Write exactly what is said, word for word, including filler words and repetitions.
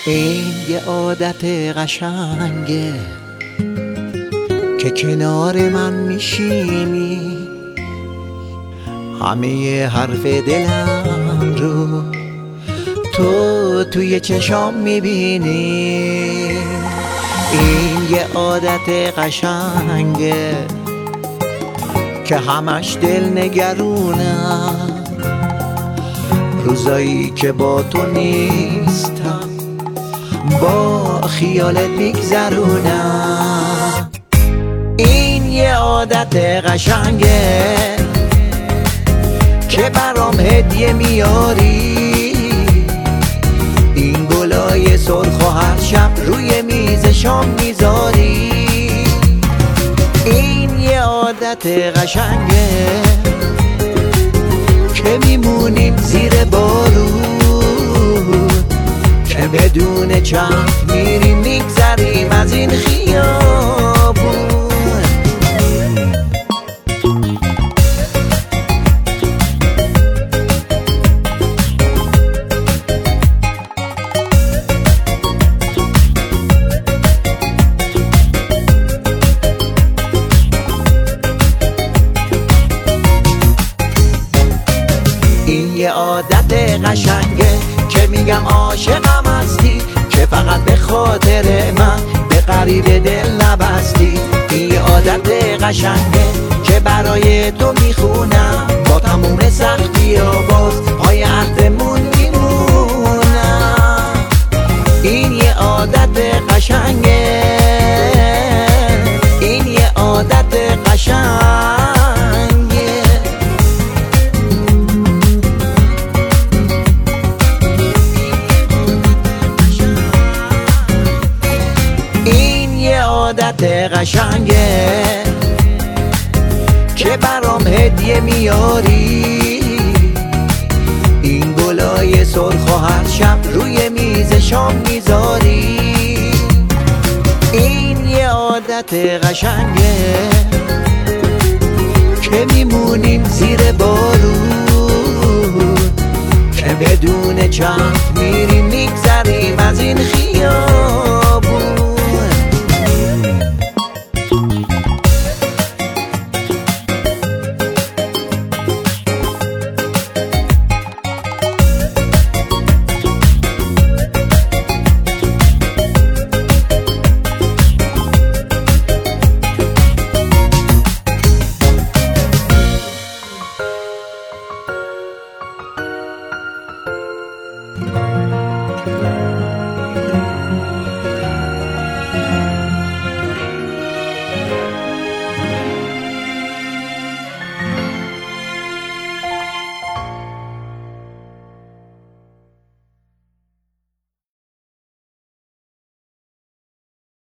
این یه عادت قشنگه که کنار من میشینی، همه حرف دلم رو تو توی چشام میبینی. این یه عادت قشنگه که همش دل نگرونم، روزایی که با تو نیستم با خیالت میگذرونم. این یه عادت قشنگه که برام هدیه میاری، این گلای سرخ و هر شب روی میز شام میذاری. این یه عادت قشنگه که میمونیم زیر بارون، که بدون چرخ میریم میگذریم از این خیابون. این یه عادت قشنگه که میگم عاشقم هستی، که فقط به خاطر من به غریب دل نبستی. این یه عادت قشنگه که برای تو میخونم، با تموم سختی و باز پای عهدمون میمونم. این یه عادت قشنگه، این یه عادت قشنگه. عادت قشنگه که برام هدیه میاری، این گلای سرخ و هر شب روی میز شام میذاری. این یه عادت قشنگه که میمونیم زیر بارون، که بدون چرخ میریم میگذریم از این خیابون.